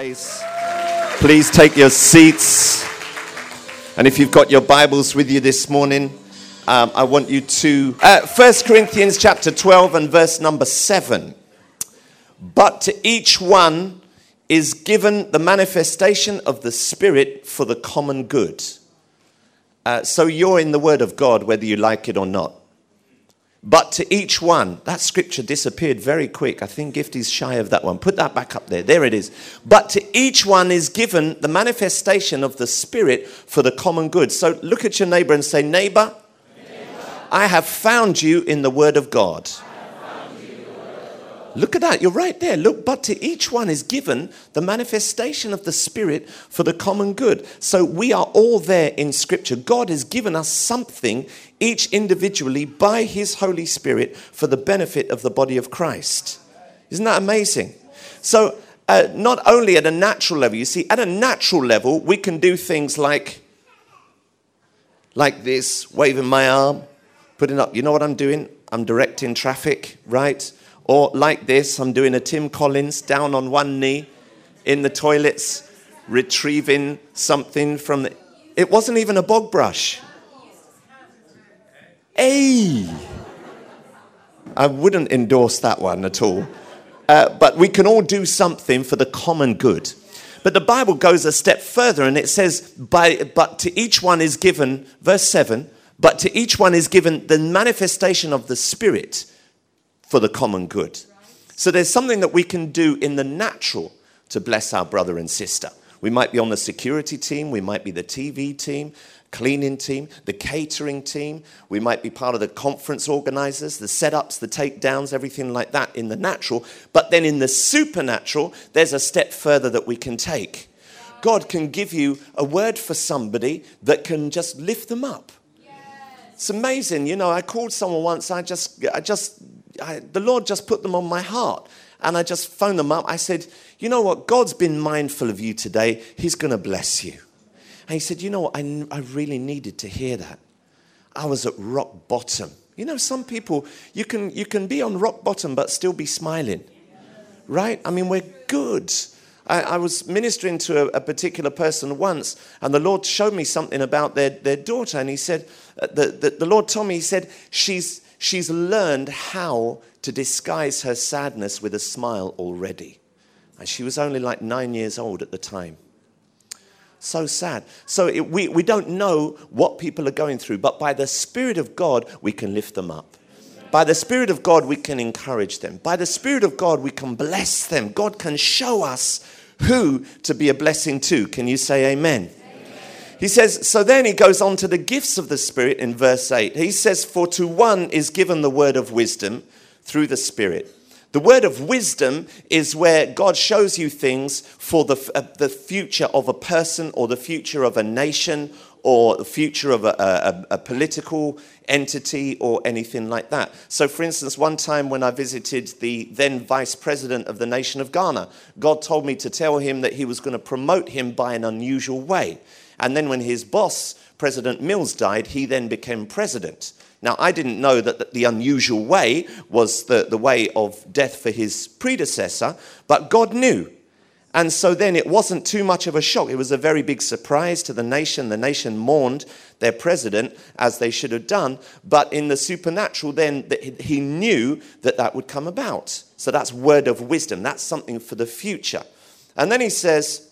rise. Please take your seats. And if you've got your Bibles with you this morning, I want you to 1 Corinthians chapter 12 and verse number 7. But to each one is given the manifestation of the Spirit for the common good. So you're in the Word of God, whether you like it or not. But to each one, that scripture disappeared very quick. I think Gifty's shy of that one. Put that back up there. There it is. But to each one is given the manifestation of the Spirit for the common good. So look at your neighbor and say, neighbor, I have found you in the Word of God. Look at that. You're right there. Look, but to each one is given the manifestation of the Spirit for the common good. So we are all there in Scripture. God has given us something, each individually, by His Holy Spirit for the benefit of the body of Christ. Isn't that amazing? So not only at a natural level, you see, at a natural level, we can do things like this, waving my arm, putting up, you know what I'm doing? I'm directing traffic, right? Or like this, I'm doing a Tim Collins, down on one knee in the toilets, retrieving something from the... It wasn't even a bog brush. Hey! I wouldn't endorse that one at all. But we can all do something for the common good. But the Bible goes a step further and it says, but to each one is given, verse 7, but to each one is given the manifestation of the Spirit for the common good. So there's something that we can do in the natural to bless our brother and sister. We might be on the security team, we might be the TV team, cleaning team, the catering team. We might be part of the conference organizers, the setups, the takedowns, everything like that in the natural. But then in the supernatural, there's a step further that we can take. God can give you a word for somebody that can just lift them up. It's amazing. You know, I called someone once, the Lord just put them on my heart. And I just phoned them up. I said, you know what? God's been mindful of you today. He's going to bless you. And he said, you know what? I really needed to hear that. I was at rock bottom. You know, some people, you can be on rock bottom but still be smiling. Right? I mean, we're good. I was ministering to a particular person once, and the Lord showed me something about their daughter. And he said, the Lord told me, he said, she's learned how to disguise her sadness with a smile already. And she was only like 9 years old at the time. So sad. So we don't know what people are going through, but by the Spirit of God, we can lift them up. By the Spirit of God, we can encourage them. By the Spirit of God, we can bless them. God can show us who to be a blessing to. Can you say amen? He says, so then he goes on to the gifts of the Spirit in verse 8. He says, for to one is given the word of wisdom through the Spirit. The word of wisdom is where God shows you things for the future of a person or the future of a nation or the future of a political entity or anything like that. So, for instance, one time when I visited the then vice president of the nation of Ghana, God told me to tell him that he was going to promote him by an unusual way. And then when his boss, President Mills, died, he then became president. Now, I didn't know that the unusual way was the way of death for his predecessor, but God knew. And so then it wasn't too much of a shock. It was a very big surprise to the nation. The nation mourned their president, as they should have done. But in the supernatural, then he knew that would come about. So that's word of wisdom. That's something for the future. And then he says,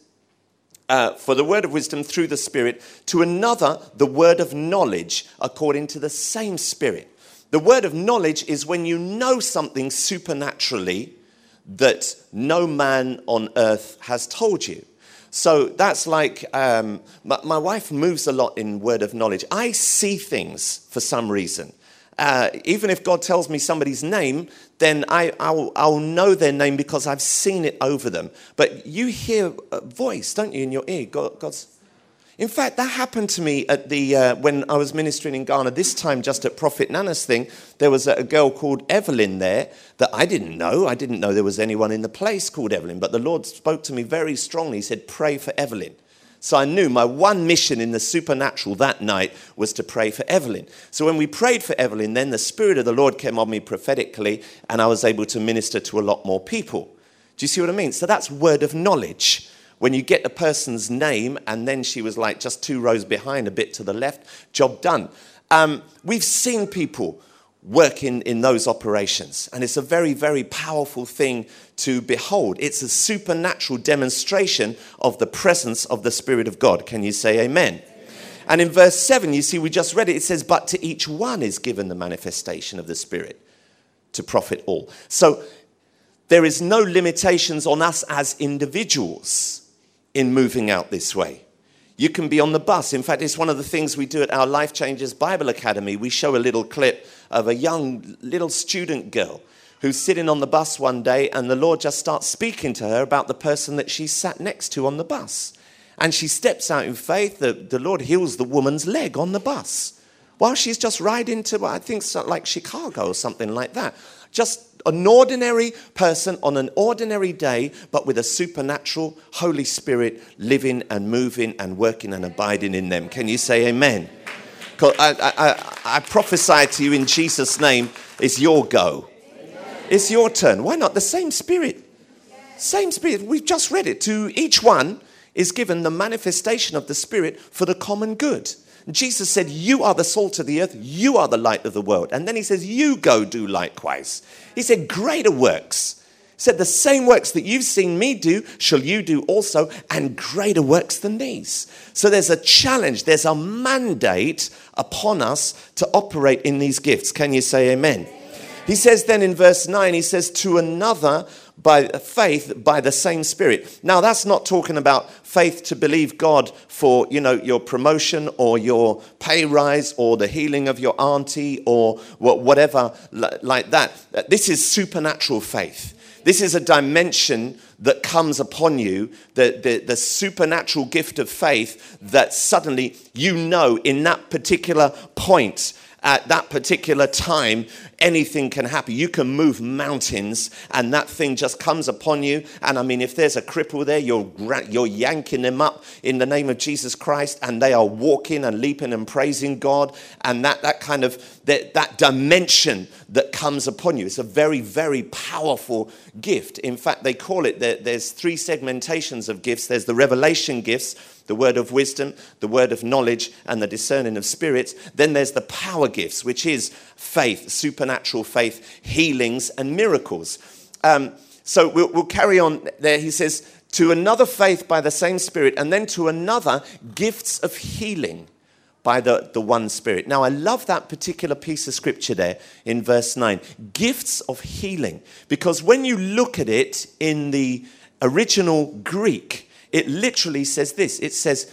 for the word of wisdom through the Spirit, to another, the word of knowledge, according to the same Spirit. The word of knowledge is when you know something supernaturally that no man on earth has told you. So that's like, my wife moves a lot in word of knowledge. I see things for some reason. Even if God tells me somebody's name, then I'll know their name because I've seen it over them. But you hear a voice, don't you, in your ear? God's. In fact, that happened to me at when I was ministering in Ghana. This time, just at Prophet Nana's thing, there was a girl called Evelyn there that I didn't know. I didn't know there was anyone in the place called Evelyn. But the Lord spoke to me very strongly. He said, pray for Evelyn. So I knew my one mission in the supernatural that night was to pray for Evelyn. So when we prayed for Evelyn, then the Spirit of the Lord came on me prophetically, and I was able to minister to a lot more people. Do you see what I mean? So that's word of knowledge. when you get the person's name and then she was like just 2 rows behind, a bit to the left, job done. We've seen people work in those operations, and it's a very, very powerful thing to behold. It's a supernatural demonstration of the presence of the Spirit of God. Can you say amen? And in verse 7, you see, we just read it. It says, but to each one is given the manifestation of the Spirit to profit all. So there is no limitations on us as individuals in moving out this way. You can be on the bus. In fact, it's one of the things we do at our Life Changers Bible Academy. We show a little clip of a young little student girl who's sitting on the bus one day, and the Lord just starts speaking to her about the person that she sat next to on the bus. And she steps out in faith. The Lord heals the woman's leg on the bus while she's just riding to, I think, like Chicago or something like that. Just an ordinary person on an ordinary day, but with a supernatural Holy Spirit living and moving and working and abiding in them. Can you say amen? I prophesy to you in Jesus' name, it's your go. It's your turn. Why not? The same Spirit. Same Spirit. We've just read it. To each one is given the manifestation of the Spirit for the common good. Jesus said, you are the salt of the earth, you are the light of the world. And then he says, you go do likewise. He said, greater works. He said, the same works that you've seen me do, shall you do also, and greater works than these. So there's a challenge, there's a mandate upon us to operate in these gifts. Can you say amen? He says then in verse 9, he says, to another by faith, by the same Spirit. Now, that's not talking about faith to believe God for, your promotion or your pay rise or the healing of your auntie or whatever like that. This is supernatural faith. This is a dimension that comes upon you, the supernatural gift of faith that suddenly in that particular point, at that particular time, anything can happen. You can move mountains and that thing just comes upon you. And I mean, if there's a cripple there, you're yanking them up in the name of Jesus Christ, and they are walking and leaping and praising God. And that kind of, that dimension that comes upon you. It's a very, very powerful gift. In fact, they call it, there's 3 segmentations of gifts. There's the revelation gifts, the word of wisdom, the word of knowledge, and the discerning of spirits. Then there's the power gifts, which is faith, supernatural faith, healings, and miracles. So we'll carry on there. He says, to another faith by the same Spirit, and then to another gifts of healing by the one Spirit. Now, I love that particular piece of scripture there in verse 9. Gifts of healing. Because when you look at it in the original Greek, it literally says this. It says,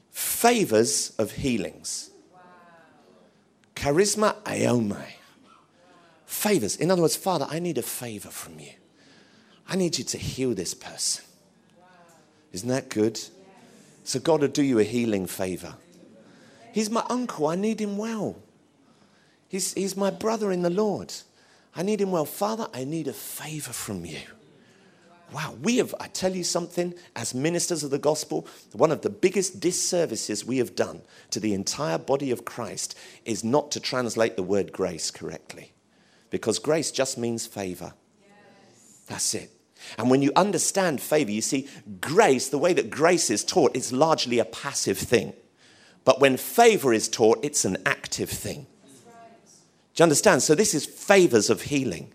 favors of healings. Wow. Charisma aiomai. Favors. In other words, Father, I need a favor from you. I need you to heal this person. Wow. Isn't that good? Yes. So God will do you a healing favor. He's my uncle. I need him well. He's my brother in the Lord. I need him well. Father, I need a favor from you. Wow, I tell you something, as ministers of the gospel, one of the biggest disservices we have done to the entire body of Christ is not to translate the word grace correctly. Because grace just means favor. Yes. That's it. And when you understand favor, you see, grace, the way that grace is taught, is largely a passive thing. But when favor is taught, it's an active thing. Do you understand? So this is favors of healing.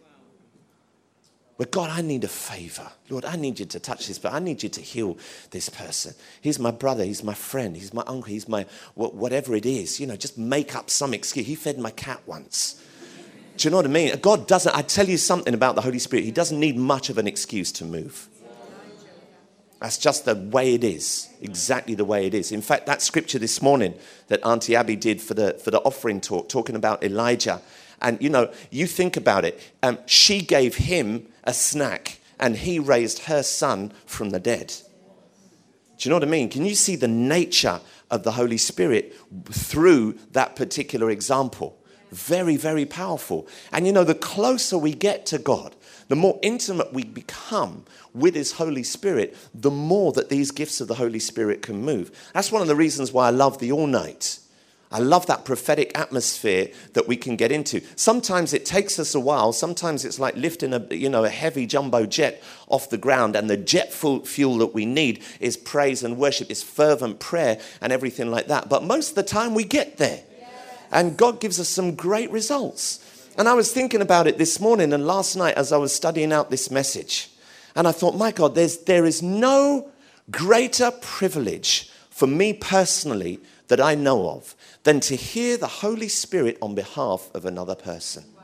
But God, I need a favor. Lord, I need you to touch this, but I need you to heal this person. He's my brother. He's my friend. He's my uncle. He's my whatever it is. Just make up some excuse. He fed my cat once. Do you know what I mean? God doesn't, I tell you something about the Holy Spirit. He doesn't need much of an excuse to move. That's just the way it is. Exactly the way it is. In fact, that scripture this morning that Auntie Abby did for the offering talk, talking about Elijah. And, you think about it. She gave him a snack and he raised her son from the dead. Do you know what I mean? Can you see the nature of the Holy Spirit through that particular example? Very, very powerful. And, the closer we get to God, the more intimate we become with his Holy Spirit, the more that these gifts of the Holy Spirit can move. That's one of the reasons why I love the all-night. I love that prophetic atmosphere that we can get into. Sometimes it takes us a while. Sometimes it's like lifting a heavy jumbo jet off the ground, and the jet fuel that we need is praise and worship, is fervent prayer and everything like that. But most of the time we get there, and God gives us some great results. And I was thinking about it this morning and last night as I was studying out this message. And I thought, my God, there is no greater privilege for me personally that I know of than to hear the Holy Spirit on behalf of another person. Wow.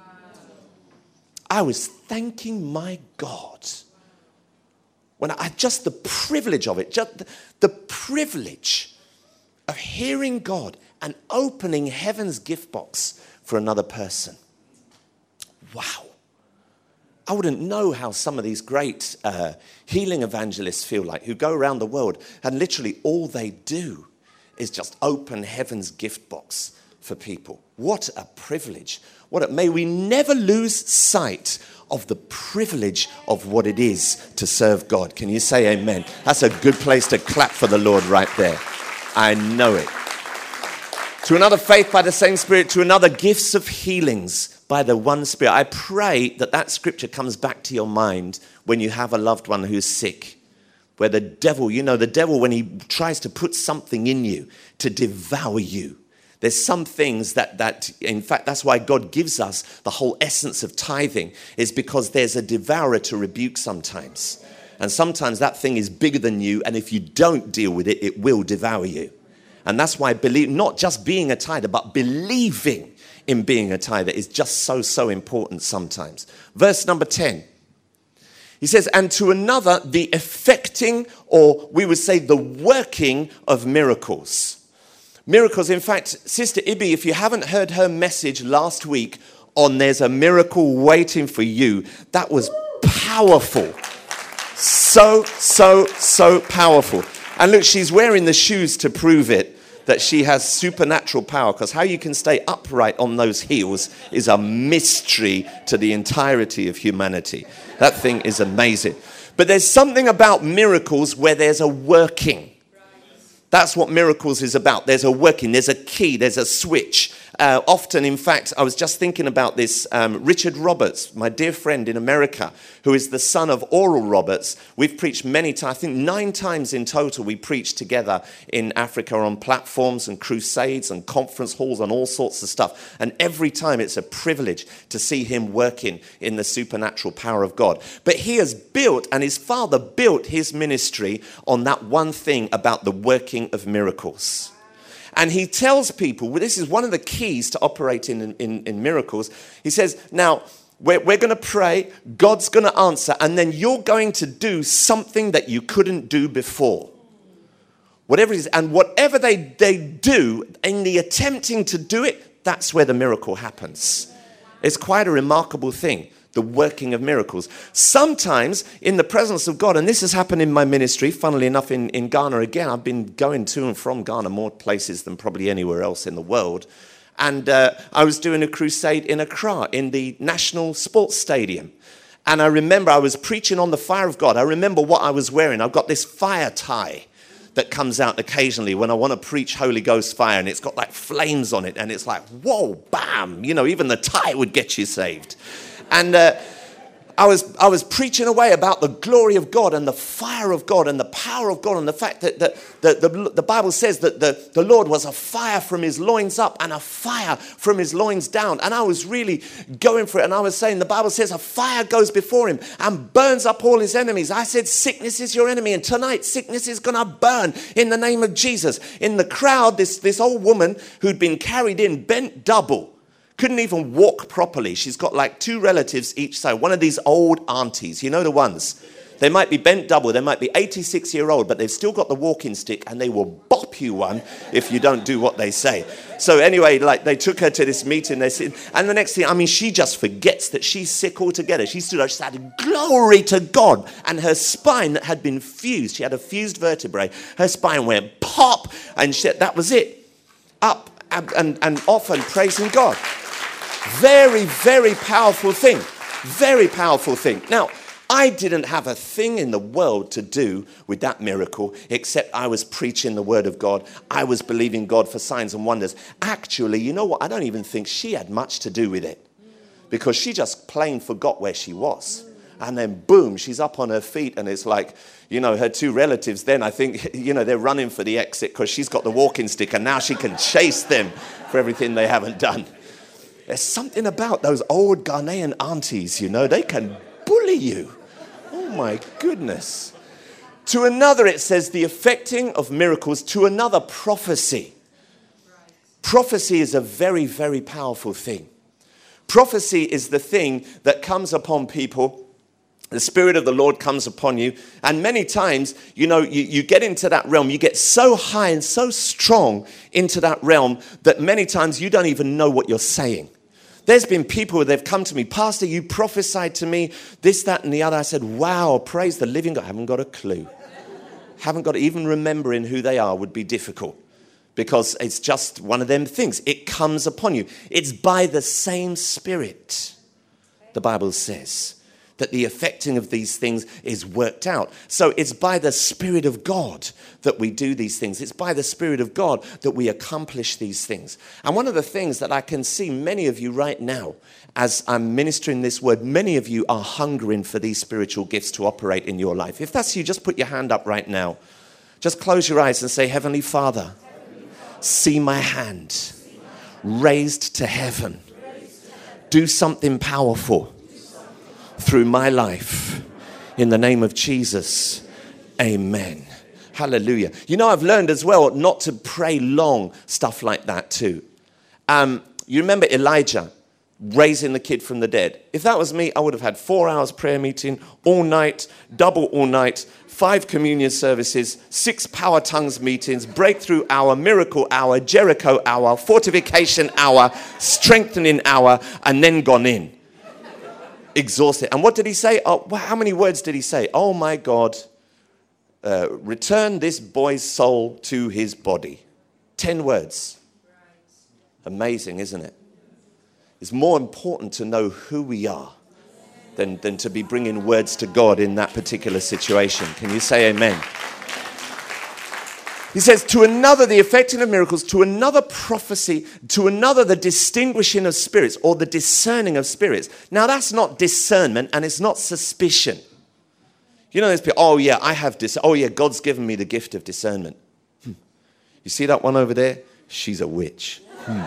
I was thanking my God when just the privilege of it, just the privilege of hearing God and opening heaven's gift box for another person. Wow. I wouldn't know how some of these great healing evangelists feel like, who go around the world and literally all they do is just open heaven's gift box for people. What a privilege. May we never lose sight of the privilege of what it is to serve God. Can you say amen? That's a good place to clap for the Lord right there. I know it. To another, faith by the same Spirit. To another, gifts of healings by the one Spirit. I pray that scripture comes back to your mind when you have a loved one who's sick. Where the devil, when he tries to put something in you to devour you, there's some things that in fact, that's why God gives us the whole essence of tithing, is because there's a devourer to rebuke sometimes. And sometimes that thing is bigger than you, and if you don't deal with it, it will devour you. And that's why not just being a tither, but believing in being a tither is just so important sometimes. Verse number 10. He says, and to another, the effecting, or we would say the working of miracles. Miracles, in fact, Sister Ibby, if you haven't heard her message last week on There's a Miracle Waiting for You, that was powerful. So powerful. And look, she's wearing the shoes to prove it, that she has supernatural power, because how you can stay upright on those heels is a mystery to the entirety of humanity. That thing is amazing. But there's something about miracles where there's a working. That's what miracles is about. There's a working, there's a key, there's a switch. Often, in fact, I was just thinking about this. Richard Roberts, my dear friend in America, who is the son of Oral Roberts. We've preached many times, I think 9 times in total we preached together in Africa on platforms and crusades and conference halls and all sorts of stuff. And every time it's a privilege to see him working in the supernatural power of God. But he has built, and his father built his ministry on that one thing about the working of miracles. And he tells people, well, this is one of the keys to operating in miracles. He says, now, we're going to pray, God's going to answer, and then you're going to do something that you couldn't do before. Whatever it is, and whatever they do, in the attempting to do it, that's where the miracle happens. It's quite a remarkable thing. The working of miracles. Sometimes in the presence of God, and this has happened in my ministry, funnily enough in Ghana again. I've been going to and from Ghana more places than probably anywhere else in the world. And I was doing a crusade in Accra in the National Sports Stadium. And I remember I was preaching on the fire of God. I remember what I was wearing. I've got this fire tie that comes out occasionally when I want to preach Holy Ghost fire, and it's got like flames on it. And it's like, whoa, bam, even the tie would get you saved. And I was preaching away about the glory of God and the fire of God and the power of God, and the fact that the Bible says that the Lord was a fire from his loins up and a fire from his loins down. And I was really going for it. And I was saying, the Bible says a fire goes before him and burns up all his enemies. I said, sickness is your enemy. And tonight, sickness is going to burn in the name of Jesus. In the crowd, this old woman who'd been carried in, bent double, couldn't even walk properly. She's got like 2 relatives each side. One of these old aunties, the ones. They might be bent double. They might be 86-year-old, but they've still got the walking stick, and they will bop you one if you don't do what they say. So anyway, they took her to this meeting. And the next thing, she just forgets that she's sick altogether. She stood up, she said, glory to God. And her spine that had been fused, she had a fused vertebrae. Her spine went pop, and that was it. Up and off and praising God. Very, very powerful thing. Very powerful thing. Now, I didn't have a thing in the world to do with that miracle, except I was preaching the word of God. I was believing God for signs and wonders. Actually, you know what? I don't even think she had much to do with it, because she just plain forgot where she was. And then boom, she's up on her feet, and it's like, her two relatives then, I think, they're running for the exit because she's got the walking stick, and now she can chase them for everything they haven't done. There's something about those old Ghanaian aunties, they can bully you. Oh my goodness. To another, it says the effecting of miracles. To another, prophecy. Prophecy is a very, very powerful thing. Prophecy is the thing that comes upon people. The Spirit of the Lord comes upon you. And many times, you get into that realm. You get so high and so strong into that realm that many times you don't even know what you're saying. There's been people who they've come to me, Pastor, you prophesied to me this, that, and the other. I said, wow, praise the living God. I haven't got a clue. Even remembering who they are would be difficult, because it's just one of them things. It comes upon you. It's by the same Spirit, the Bible says, that the effecting of these things is worked out. So it's by the Spirit of God that we do these things. It's by the Spirit of God that we accomplish these things. And one of the things that I can see many of you right now, as I'm ministering this word, many of you are hungering for these spiritual gifts to operate in your life. If that's you, just put your hand up right now. Just close your eyes and say, Heavenly Father, see my hand raised to heaven. Do something powerful through my life. In the name of Jesus, amen. Hallelujah. I've learned as well not to pray long, stuff like that too. You remember Elijah raising the kid from the dead? If that was me, I would have had 4 hours prayer meeting, all night, double all night, 5 communion services, 6 power tongues meetings, breakthrough hour, miracle hour, Jericho hour, fortification hour, strengthening hour, and then gone in. Exhausted. And what did he say? How many words did he say? Oh my God, return this boy's soul to his body. 10 words. Amazing, isn't it? It's more important to know who we are than to be bringing words to God in that particular situation. Can you say amen? He says, to another, the effecting of miracles, to another, prophecy, to another, the distinguishing of spirits, or the discerning of spirits. Now, that's not discernment, and it's not suspicion. There's people, oh yeah, I have oh yeah, God's given me the gift of discernment. You see that one over there? She's a witch.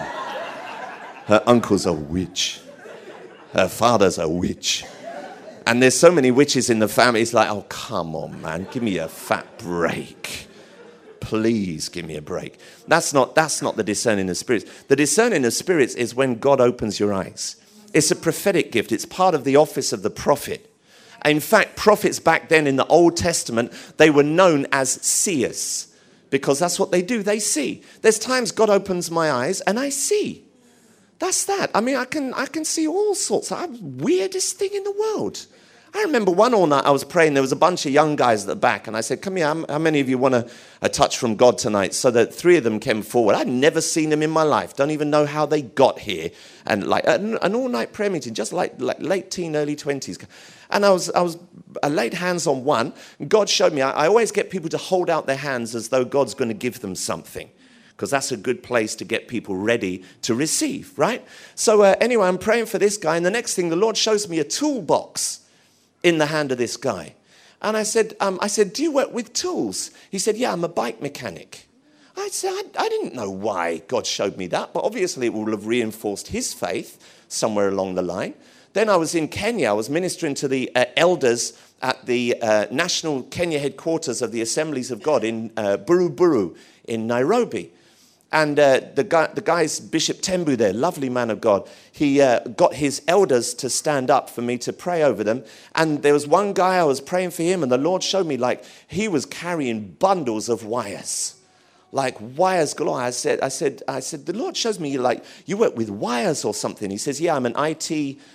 Her uncle's a witch. Her father's a witch. And there's so many witches in the family. It's like, oh, come on, man, give me a fat break. Please give me a break. That's not the discerning of spirits. The discerning of spirits is when God opens your eyes. It's a prophetic gift. It's part of the office of the prophet. In fact, prophets back then in the Old Testament, they were known as seers, because that's what they do. They see. There's times God opens my eyes and I see. That's that. I mean, I can see all sorts. Weirdest thing in the world. I remember one all night I was praying. There was a bunch of young guys at the back, and I said, come here, how many of you want a touch from God tonight? So that 3 of them came forward. I'd never seen them in my life. Don't even know how they got here. And like an all-night prayer meeting, just like late teen, early 20s. And I laid hands on one. And God showed me, I always get people to hold out their hands as though God's going to give them something, because that's a good place to get people ready to receive, right? So anyway, I'm praying for this guy, and the next thing, the Lord shows me a toolbox in the hand of this guy. And I said, do you work with tools? He said, yeah, I'm a bike mechanic. I said, I didn't know why God showed me that, but obviously it will have reinforced his faith somewhere along the line. Then I was in Kenya. I was ministering to the elders at the national Kenya headquarters of the Assemblies of God in Buruburu in Nairobi. And the guy's Bishop Tembu there, lovely man of God, he got his elders to stand up for me to pray over them. And there was one guy, I was praying for him, and the Lord showed me like he was carrying bundles of wires, like wires galore. I said, the Lord shows me like you work with wires or something. He says, yeah, I'm an IT,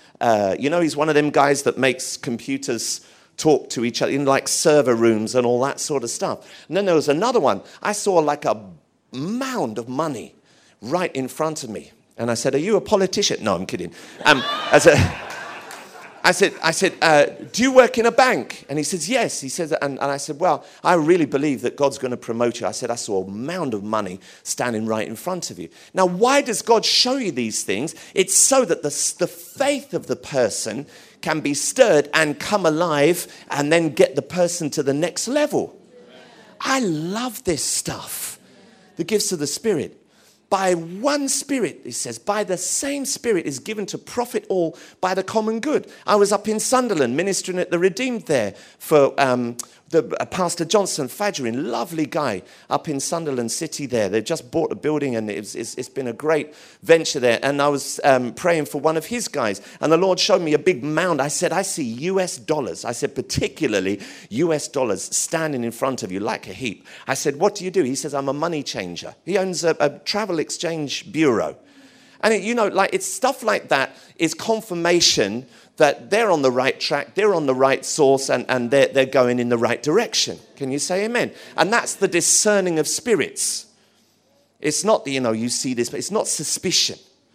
he's one of them guys that makes computers talk to each other in like server rooms and all that sort of stuff. And then there was another one. I saw like a mound of money right in front of me. And I said, are you a politician? No, I'm kidding. I said, do you work in a bank? And he says, yes. He says, and I said, well, I really believe that God's going to promote you. I said, I saw a mound of money standing right in front of you. Now, why does God show you these things? It's so that the faith of the person can be stirred and come alive and then get the person to the next level. I love this stuff. The gifts of the Spirit. By one Spirit, it says, by the same Spirit is given to profit all by the common good. I was up in Sunderland ministering at the Redeemed there for Pastor Johnson Fadgerin, lovely guy up in Sunderland City there. They've just bought a building and it's been a great venture there. And I was praying for one of his guys and the Lord showed me a big mound. I said, I see US dollars. I said, particularly US dollars standing in front of you like a heap. I said, what do you do? He says, I'm a money changer. He owns a travel exchange bureau. And it's stuff like that is confirmation that they're on the right track, they're on the right source, and they're going in the right direction. Can you say amen? And that's the discerning of spirits. It's not, you see this, but it's not suspicion.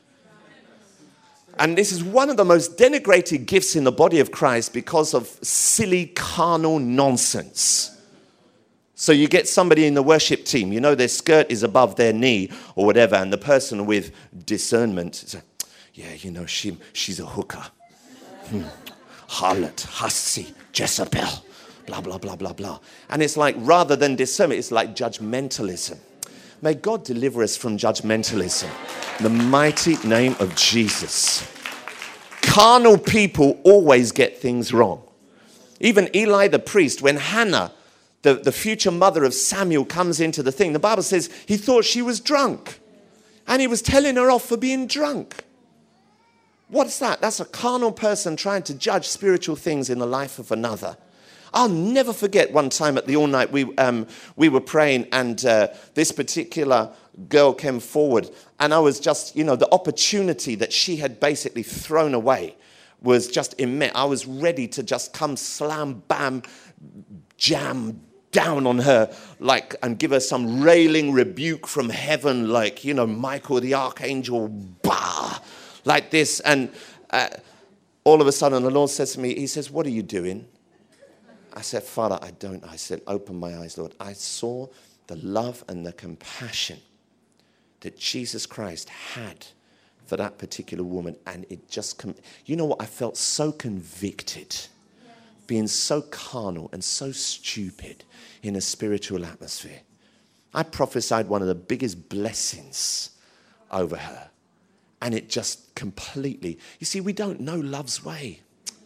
And this is one of the most denigrated gifts in the body of Christ because of silly carnal nonsense. So you get somebody in the worship team, their skirt is above their knee or whatever, and the person with discernment says, yeah, she's a hooker. Harlot, hussy, Jezebel, blah, blah, blah, blah, blah. And it's like, rather than discernment, it's like judgmentalism. May God deliver us from judgmentalism. In the mighty name of Jesus. Carnal people always get things wrong. Even Eli the priest, when Hannah, the future mother of Samuel, comes into the thing, the Bible says he thought she was drunk. And he was telling her off for being drunk. What's that? That's a carnal person trying to judge spiritual things in the life of another. I'll never forget one time at the all night we were praying and this particular girl came forward and I was just, the opportunity that she had basically thrown away was just immense. I was ready to just come slam, bam, jam down on her and give her some railing rebuke from heaven like, Michael the archangel, bah! Like this, and all of a sudden the Lord says to me, he says, what are you doing? I said, Father, I said, open my eyes, Lord. I saw the love and the compassion that Jesus Christ had for that particular woman, and it just, I felt so convicted, being so carnal and so stupid in a spiritual atmosphere. I prophesied one of the biggest blessings over her. And it just completely, we don't know love's way.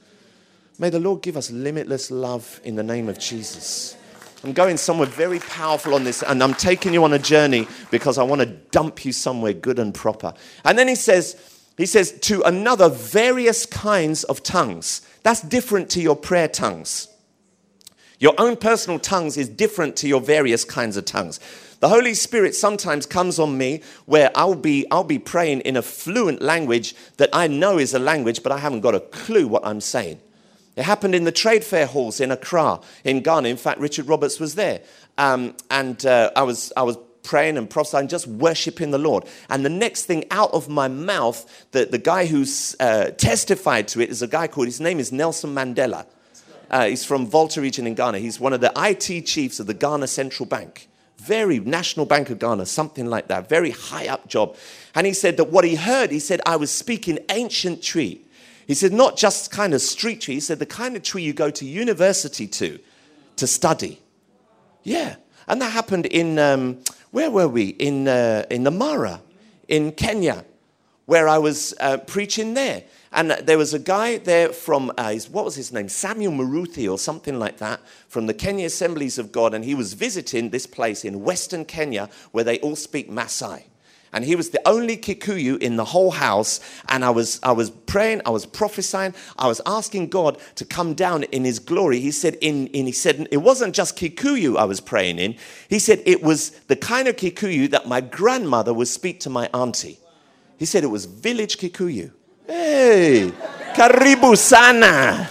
May the Lord give us limitless love in the name of Jesus. I'm going somewhere very powerful on this, and I'm taking you on a journey because I want to dump you somewhere good and proper. And then he says, to another, various kinds of tongues. That's different to your prayer tongues. Your own personal tongues is different to your various kinds of tongues. The Holy Spirit sometimes comes on me where I'll be praying in a fluent language that I know is a language, but I haven't got a clue what I'm saying. It happened in the trade fair halls in Accra, in Ghana. In fact, Richard Roberts was there. I was praying and prophesying, just worshiping the Lord. And the next thing out of my mouth, the guy who's testified to it is a guy his name is Nelson Mandela. He's from Volta region in Ghana. He's one of the IT chiefs of the Ghana Central Bank. Very National Bank of Ghana, something like that. Very high up job. And he said that what he heard, I was speaking ancient tree. He said, not just kind of street tree. He said, the kind of tree you go to university to study. Yeah. And that happened in, where were we? In the Mara, in Kenya, where I was preaching there. And there was a guy there from, what was his name? Samuel Muruthi or something like that, from the Kenya Assemblies of God. And he was visiting this place in Western Kenya where they all speak Maasai. And he was the only Kikuyu in the whole house. And I was praying, I was prophesying, I was asking God to come down in his glory. He said, it wasn't just Kikuyu I was praying in. He said it was the kind of Kikuyu that my grandmother would speak to my auntie. He said it was village Kikuyu. Hey, karibu sana.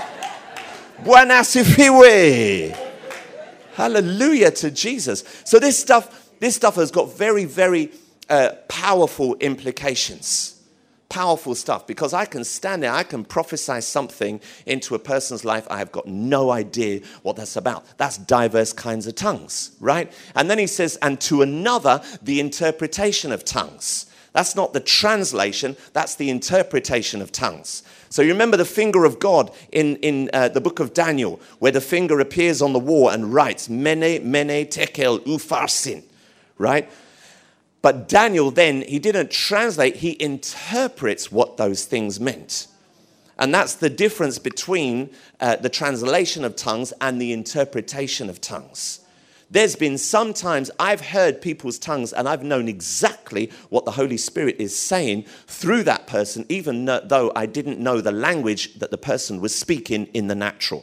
Bwana asifiwe. Hallelujah to Jesus. So this stuff has got very, very powerful implications. Powerful stuff, because I can stand there, I can prophesy something into a person's life. I have got no idea what that's about. That's diverse kinds of tongues, right? And then he says, and to another, the interpretation of tongues. That's not the translation, that's the interpretation of tongues. So you remember the finger of God in the book of Daniel, where the finger appears on the wall and writes, Mene, Mene, Tekel, Upharsin, right? But Daniel then, he didn't translate, he interprets what those things meant. And that's the difference between the translation of tongues and the interpretation of tongues. There's been some times I've heard people's tongues and I've known exactly what the Holy Spirit is saying through that person, even though I didn't know the language that the person was speaking in the natural.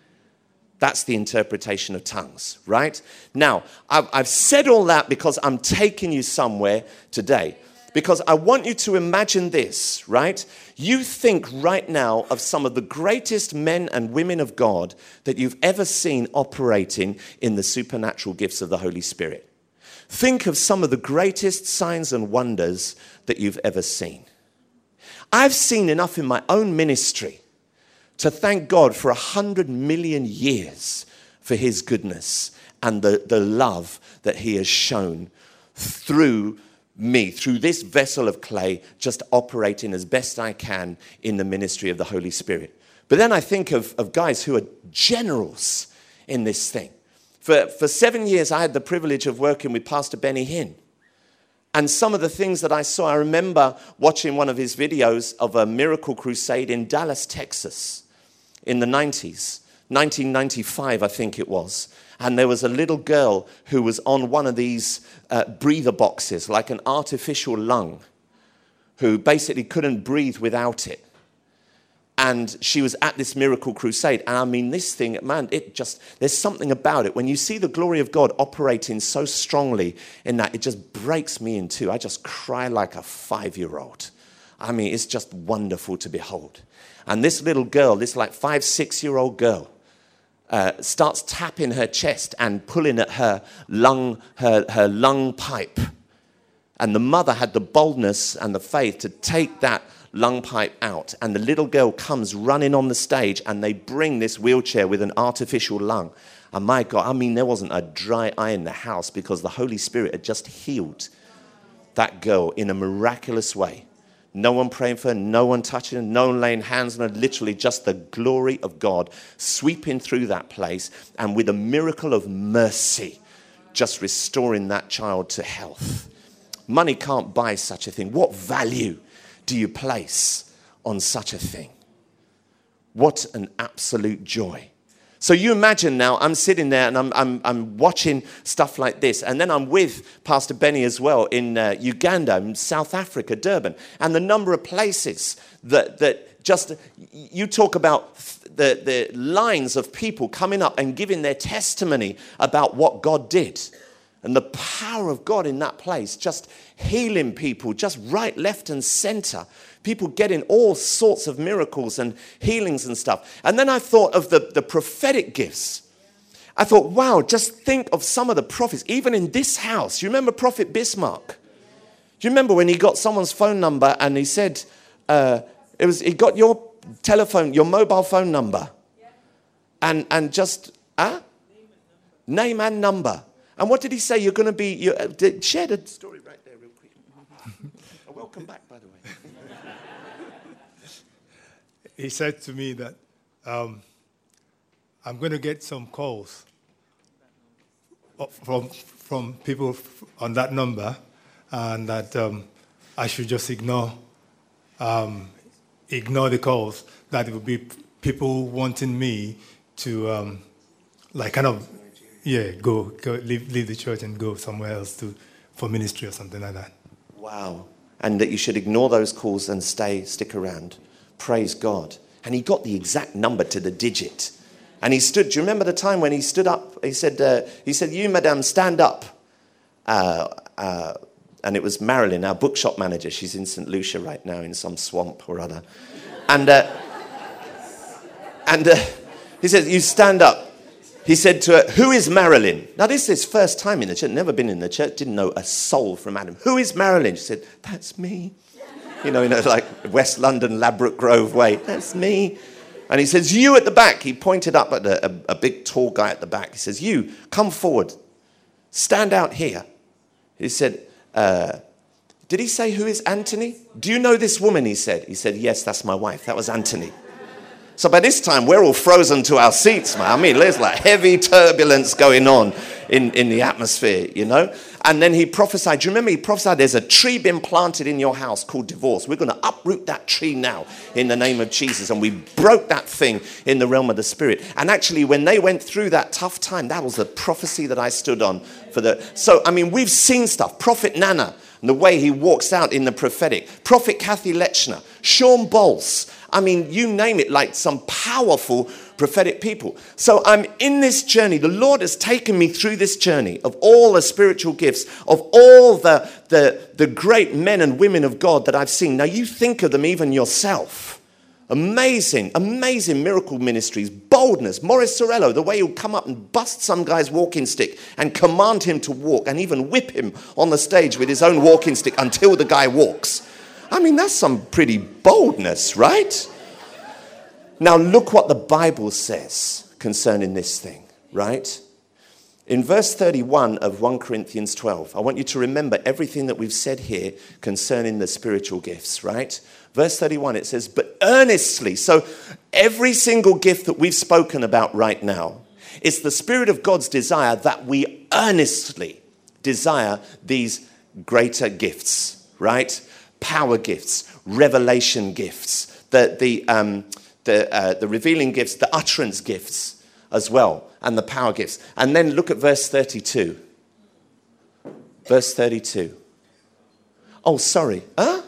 That's the interpretation of tongues, right? Now, I've said all that because I'm taking you somewhere today. Because I want you to imagine this, right? You think right now of some of the greatest men and women of God that you've ever seen operating in the supernatural gifts of the Holy Spirit. Think of some of the greatest signs and wonders that you've ever seen. I've seen enough in my own ministry to thank God for 100 million years for his goodness and the love that he has shown through me, through this vessel of clay, just operating as best I can in the ministry of the Holy Spirit. But then I think of guys who are generals in this thing. For 7 years, I had the privilege of working with Pastor Benny Hinn. And some of the things that I saw, I remember watching one of his videos of a miracle crusade in Dallas, Texas, in the 90s, 1995, I think it was. And there was a little girl who was on one of these breather boxes, like an artificial lung, who basically couldn't breathe without it. And she was at this miracle crusade. And I mean, this thing, man, there's something about it. When you see the glory of God operating so strongly in that, it just breaks me in two. I just cry like a 5-year-old. I mean, it's just wonderful to behold. And this little girl, this like 5-6-year-old girl, starts tapping her chest and pulling at her lung pipe. And the mother had the boldness and the faith to take that lung pipe out. And the little girl comes running on the stage, and they bring this wheelchair with an artificial lung. And my God, I mean, there wasn't a dry eye in the house because the Holy Spirit had just healed that girl in a miraculous way. No one praying for her, no one touching her, no one laying hands on her, literally just the glory of God sweeping through that place, and with a miracle of mercy, just restoring that child to health. Money can't buy such a thing. What value do you place on such a thing? What an absolute joy. So you imagine now, I'm sitting there and I'm watching stuff like this. And then I'm with Pastor Benny as well in Uganda, in South Africa, Durban. And the number of places that just, you talk about the lines of people coming up and giving their testimony about what God did. And the power of God in that place, just healing people, just right, left, and center. People getting all sorts of miracles and healings and stuff. And then I thought of the prophetic gifts. I thought, wow, just think of some of the prophets, even in this house. You remember Prophet Bismarck? Do you remember when he got someone's phone number and he said, he got your telephone, your mobile phone number. And just, name and number. And what did he say? You're going to be... share the story right there real quick. Welcome back, by the way. He said to me that I'm going to get some calls from people on that number, and that I should just ignore the calls, that it would be people wanting me to go leave the church and go somewhere else for ministry or something like that. Wow. And that you should ignore those calls and stick around. Praise God. And he got the exact number to the digit. And he stood, do you remember the time when he stood up? He said, you, madam, stand up. And it was Marilyn, our bookshop manager. She's in St. Lucia right now in some swamp or other. And he said, you stand up. He said to her, who is Marilyn? Now, this is his first time in the church, never been in the church, didn't know a soul from Adam. Who is Marilyn? She said, that's me. like West London, Ladbroke Grove way. That's me. And he says, you at the back. He pointed up at a big, tall guy at the back. He says, you, come forward. Stand out here. He said, did he say, who is Anthony? Do you know this woman, he said. He said, yes, that's my wife. That was Anthony. So by this time, we're all frozen to our seats, man. I mean, there's like heavy turbulence going on in the atmosphere, And then he prophesied. Do you remember he prophesied there's a tree being planted in your house called divorce. We're going to uproot that tree now in the name of Jesus. And we broke that thing in the realm of the spirit. And actually, when they went through that tough time, that was the prophecy that I stood on for the. So, I mean, we've seen stuff. Prophet Nana, and the way he walks out in the prophetic. Prophet Kathy Lechner, Sean Bowles. I mean, you name it, like some powerful prophetic people. So I'm in this journey. The Lord has taken me through this journey of all the spiritual gifts, of all the great men and women of God that I've seen. Now you think of them even yourself. Amazing, amazing miracle ministries, boldness. Maurice Sorello, the way he'll come up and bust some guy's walking stick and command him to walk and even whip him on the stage with his own walking stick until the guy walks. I mean, that's some pretty boldness, right? Now, look what the Bible says concerning this thing, right? In verse 31 of 1 Corinthians 12, I want you to remember everything that we've said here concerning the spiritual gifts, right? Verse 31, it says, but earnestly. So every single gift that we've spoken about right now, it's the Spirit of God's desire that we earnestly desire these greater gifts, right? Power gifts, revelation gifts, the revealing gifts, the utterance gifts as well, and the power gifts. And then look at verse 32. Verse 32. Oh, sorry. Huh?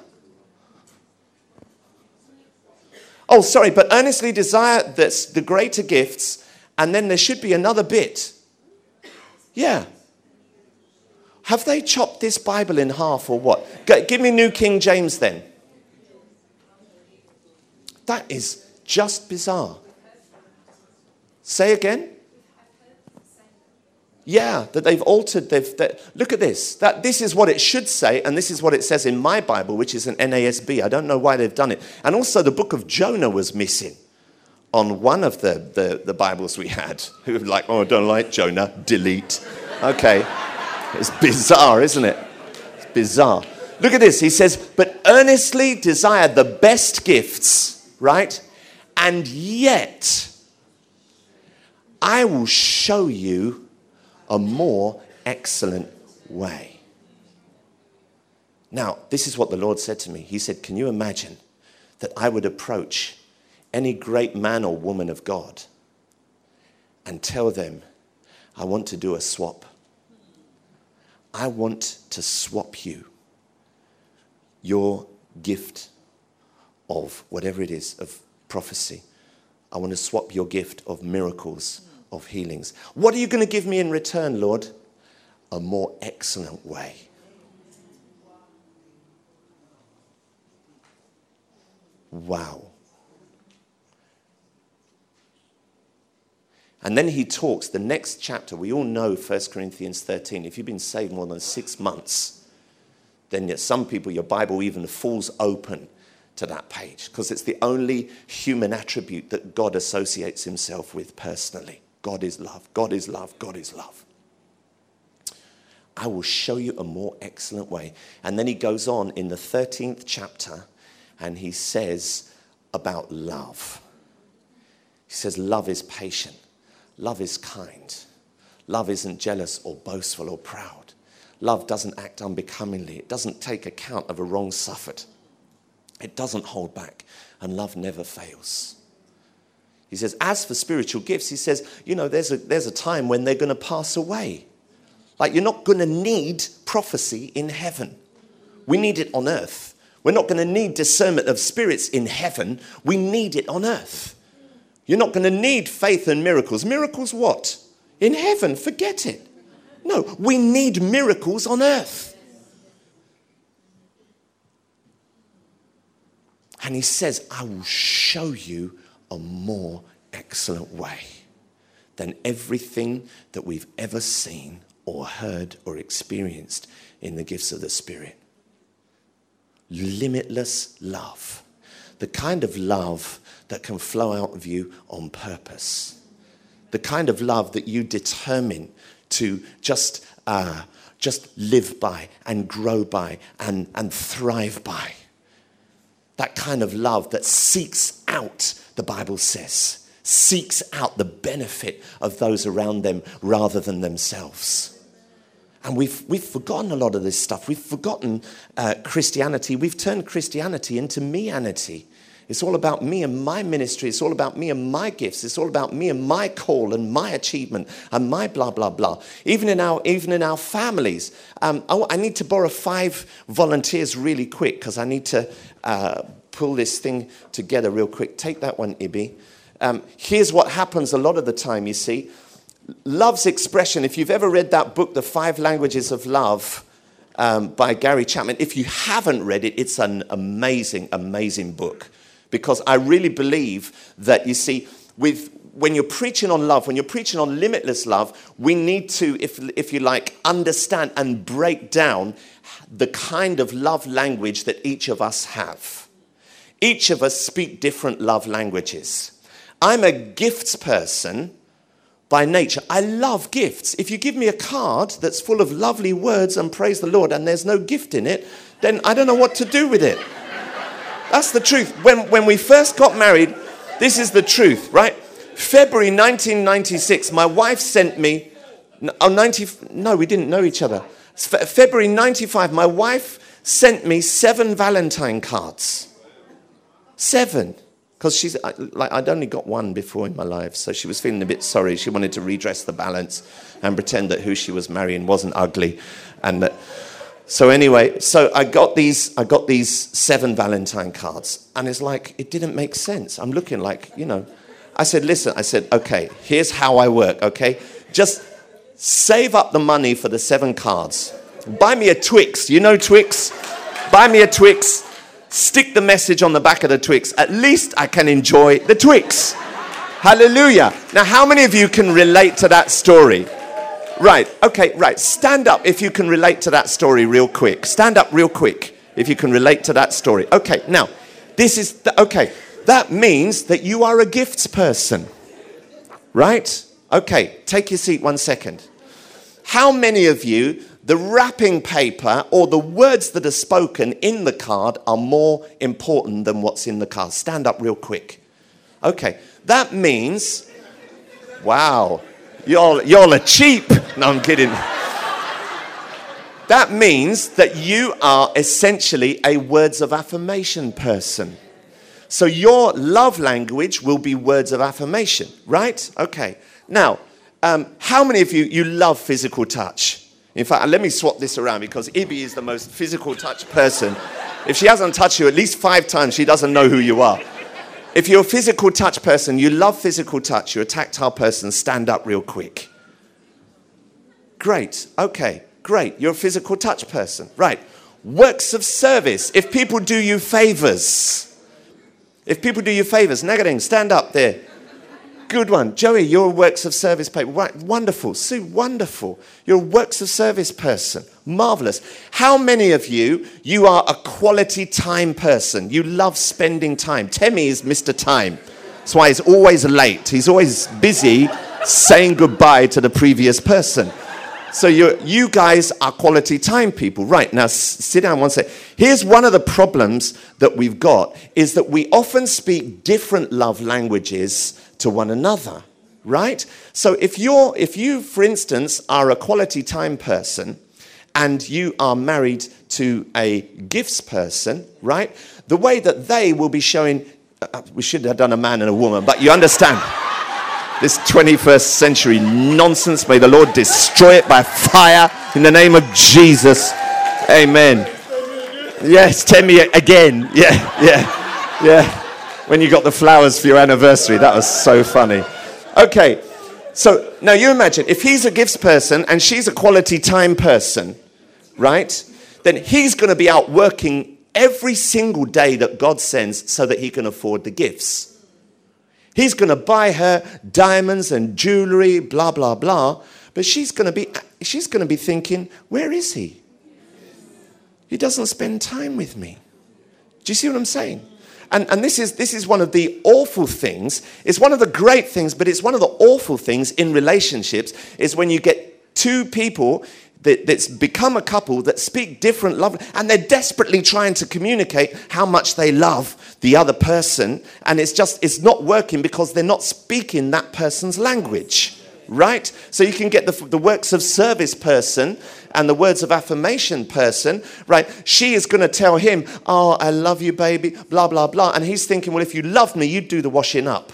Oh, sorry, but earnestly desire the greater gifts, and then there should be another bit. Yeah. Have they chopped this Bible in half or what? Give me New King James then. That is just bizarre. Say again? Yeah, that they've altered. Look at this. This is what it should say, and this is what it says in my Bible, which is an NASB. I don't know why they've done it. And also the book of Jonah was missing on one of the Bibles we had. Who were like, oh, I don't like Jonah. Delete. Okay. It's bizarre, isn't it? It's bizarre. Look at this. He says, but earnestly desire the best gifts, right? And yet, I will show you a more excellent way. Now, this is what the Lord said to me. He said, can you imagine that I would approach any great man or woman of God and tell them, I want to do a swap. I want to swap you your gift of whatever it is, of prophecy. I want to swap your gift of miracles, of healings. What are you going to give me in return, Lord? A more excellent way. Wow. And then he talks, the next chapter, we all know 1 Corinthians 13. If you've been saved more than 6 months, then some people, your Bible even falls open to that page because it's the only human attribute that God associates himself with personally. God is love. God is love. God is love. I will show you a more excellent way. And then he goes on in the 13th chapter and he says about love. He says love is patient. Love is kind. Love isn't jealous or boastful or proud. Love doesn't act unbecomingly. It doesn't take account of a wrong suffered. It doesn't hold back. And love never fails. He says, as for spiritual gifts, he says, there's a time when they're going to pass away. Like, you're not going to need prophecy in heaven. We need it on earth. We're not going to need discernment of spirits in heaven. We need it on earth. You're not going to need faith and miracles. Miracles what? In heaven, forget it. No, we need miracles on earth. And he says, I will show you a more excellent way than everything that we've ever seen or heard or experienced in the gifts of the Spirit. limitless love. The kind of love that can flow out of you on purpose. The kind of love that you determine to just live by and grow by and thrive by. That kind of love that seeks out, the Bible says, seeks out the benefit of those around them rather than themselves. And we've forgotten a lot of this stuff. We've forgotten Christianity. We've turned Christianity into me-anity. It's all about me and my ministry. It's all about me and my gifts. It's all about me and my call and my achievement and my blah, blah, blah. Even in our families. I need to borrow 5 volunteers really quick because I need to pull this thing together real quick. Take that one, Ibi. Here's what happens a lot of the time, you see. Love's expression. If you've ever read that book, The 5 Languages of Love, by Gary Chapman, if you haven't read it, it's an amazing, amazing book. Because I really believe that, you see, when you're preaching on love, when you're preaching on limitless love, we need to, if you like, understand and break down the kind of love language that each of us have. Each of us speak different love languages. I'm a gifts person by nature. I love gifts. If you give me a card that's full of lovely words and praise the Lord and there's no gift in it, then I don't know what to do with it. That's the truth. When we first got married, this is the truth, right? February 1996, my wife sent me, we didn't know each other. February 95, my wife sent me 7 Valentine cards. 7. Because I'd only got 1 before in my life, so she was feeling a bit sorry. She wanted to redress the balance and pretend that who she was marrying wasn't ugly. And so anyway, so I got these 7 Valentine cards, and it's like, it didn't make sense. I'm looking like, I said, okay, here's how I work, okay? Just save up the money for the 7 cards. Buy me a Twix. You know Twix? Buy me a Twix. Stick the message on the back of the Twix. At least I can enjoy the Twix. Hallelujah. Now, how many of you can relate to that story? Right. Okay, right. Stand up if you can relate to that story real quick. Stand up real quick if you can relate to that story. Okay, now, that means that you are a gifts person. Right? Okay, take your seat 1 second. How many of you, the wrapping paper or the words that are spoken in the card are more important than what's in the card? Stand up real quick. Okay, that means, wow, y'all are cheap. No, I'm kidding. That means that you are essentially a words of affirmation person. So your love language will be words of affirmation, right? Okay. Now, how many of you love physical touch? In fact, let me swap this around because Ibi is the most physical touch person. If she hasn't touched you at least 5 times, she doesn't know who you are. If you're a physical touch person, you love physical touch, you're a tactile person, stand up real quick. Great. Okay. Great. You're a physical touch person. Right. Works of service. If people do you favors. Nagading, stand up there. Good one. Joey, you're a works of service person. Right. Wonderful. Sue, wonderful. You're a works of service person. Marvelous. How many of you are a quality time person? You love spending time. Temi is Mr. Time. That's why he's always late. He's always busy saying goodbye to the previous person. So you guys are quality time people. Right, now sit down one sec. Here's one of the problems that we've got is that we often speak different love languages to one another, right? So if you, for instance, are a quality time person and you are married to a gifts person, right? The way that they will be showing, we should have done a man and a woman, but you understand. This 21st century nonsense, may the Lord destroy it by fire in the name of Jesus. Amen. Yes, Temi again. Yeah. When you got the flowers for your anniversary, that was so funny. Okay, so now you imagine, if he's a gifts person and she's a quality time person, right? Then he's going to be out working every single day that God sends so that he can afford the gifts. He's going to buy her diamonds and jewelry, blah, blah, blah. But she's going to be thinking, where is he? He doesn't spend time with me. Do you see what I'm saying? And this is one of the awful things. It's one of the great things, but it's one of the awful things in relationships is when you get two people that's become a couple that speak different love, and they're desperately trying to communicate how much they love the other person, and it's not working because they're not speaking that person's language, right? So you can get the works of service person and the words of affirmation person, right? She is going to tell him, oh, I love you, baby, blah, blah, blah. And he's thinking, well, if you loved me, you'd do the washing up.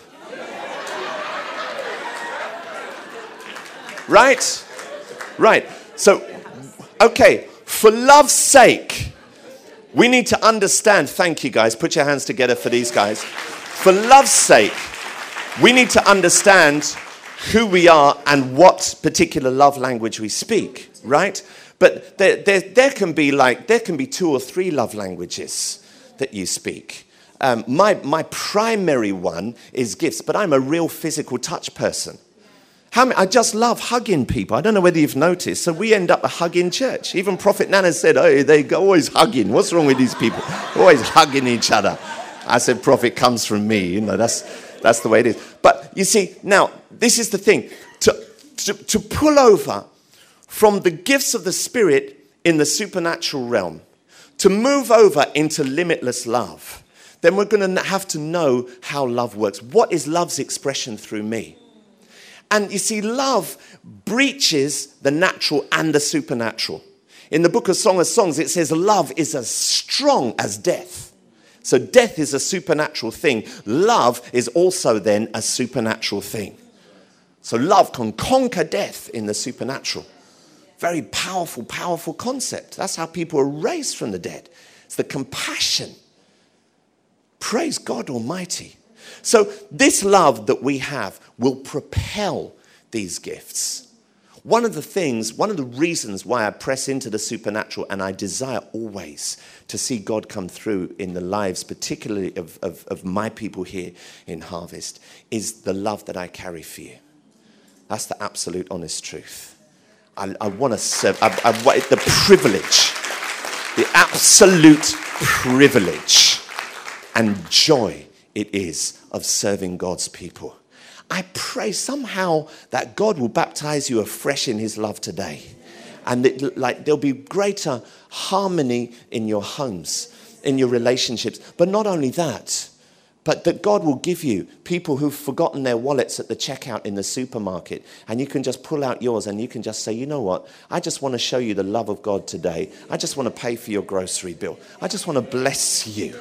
Right? Right. So, okay, for love's sake, we need to understand, thank you guys, put your hands together for these guys. For love's sake, we need to understand who we are and what particular love language we speak, right? But there can be 2 or 3 love languages that you speak. My primary one is gifts, but I'm a real physical touch person. I just love hugging people. I don't know whether you've noticed. So we end up a hugging church. Even Prophet Nana said, oh, they go always hugging. What's wrong with these people? Always hugging each other. I said, prophet comes from me. You know, that's the way it is. But you see, now, this is the thing. To pull over from the gifts of the Spirit in the supernatural realm, to move over into limitless love, then we're going to have to know how love works. What is love's expression through me? And you see, love breaches the natural and the supernatural. In the book of Song of Songs, it says love is as strong as death. So death is a supernatural thing. Love is also then a supernatural thing. So love can conquer death in the supernatural. Very powerful, powerful concept. That's how people are raised from the dead. It's the compassion. Praise God Almighty. So this love that we have will propel these gifts. One of the reasons why I press into the supernatural and I desire always to see God come through in the lives, particularly of my people here in Harvest, is the love that I carry for you. That's the absolute honest truth. I want to serve. I want the privilege, the absolute privilege and joy it is of serving God's people. I pray somehow that God will baptize you afresh in his love today. And there'll be greater harmony in your homes, in your relationships. But not only that, but that God will give you people who've forgotten their wallets at the checkout in the supermarket. And you can just pull out yours and you can just say, you know what? I just want to show you the love of God today. I just want to pay for your grocery bill. I just want to bless you.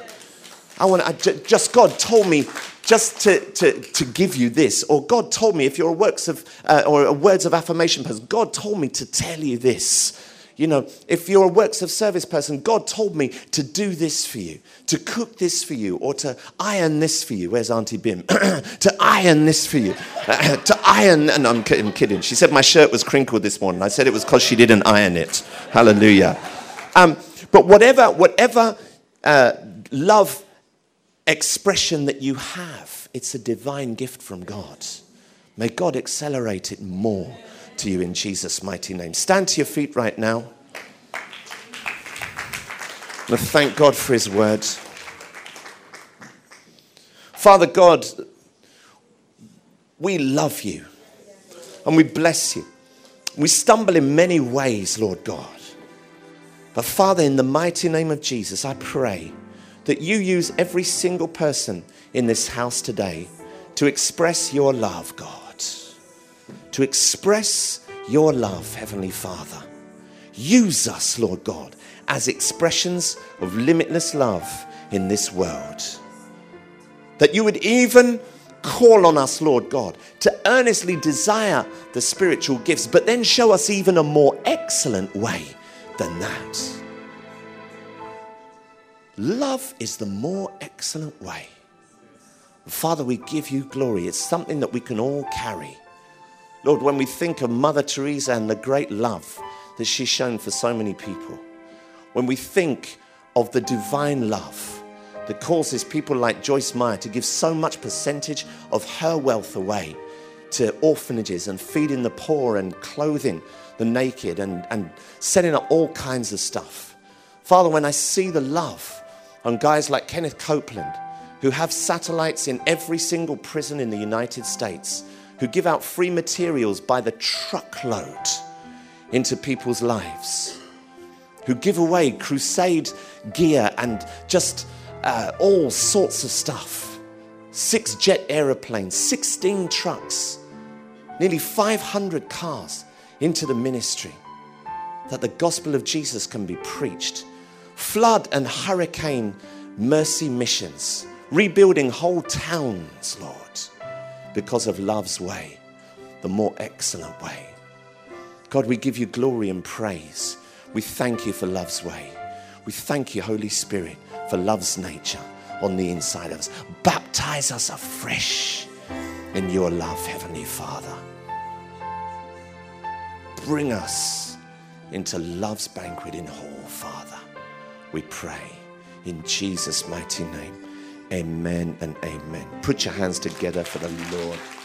God told me just to give you this, or God told me if you're a works of or a words of affirmation person, God told me to tell you this. You know, if you're a works of service person, God told me to do this for you, to cook this for you, or to iron this for you. Where's Auntie Bim? To iron this for you, to iron. And I'm kidding. She said my shirt was crinkled this morning. I said it was because she didn't iron it. Hallelujah. But whatever love expression that you have, it's a divine gift from God. May God accelerate it more to you in Jesus' mighty name. Stand to your feet right now. And thank God for his word. Father God, we love you and we bless you. We stumble in many ways, Lord God. But Father, in the mighty name of Jesus, I pray that you use every single person in this house today to express your love, God. To express your love, Heavenly Father. Use us, Lord God, as expressions of limitless love in this world. That you would even call on us, Lord God, to earnestly desire the spiritual gifts, but then show us even a more excellent way than that. Love is the more excellent way. Father, we give you glory. It's something that we can all carry. Lord, when we think of Mother Teresa and the great love that she's shown for so many people, when we think of the divine love that causes people like Joyce Meyer to give so much percentage of her wealth away to orphanages and feeding the poor and clothing the naked and setting up all kinds of stuff. Father, when I see the love on guys like Kenneth Copeland, who have satellites in every single prison in the United States, who give out free materials by the truckload into people's lives, who give away crusade gear and just all sorts of stuff. 6 jet aeroplanes, 16 trucks, nearly 500 cars into the ministry, that the gospel of Jesus can be preached. Flood and hurricane mercy missions, rebuilding whole towns, Lord, because of love's way, the more excellent way. God, we give you glory and praise. We thank you for love's way. We thank you, Holy Spirit, for love's nature on the inside of us. Baptize us afresh in your love, Heavenly Father. Bring us into love's banqueting hall, Father. We pray in Jesus' mighty name. Amen and amen. Put your hands together for the Lord.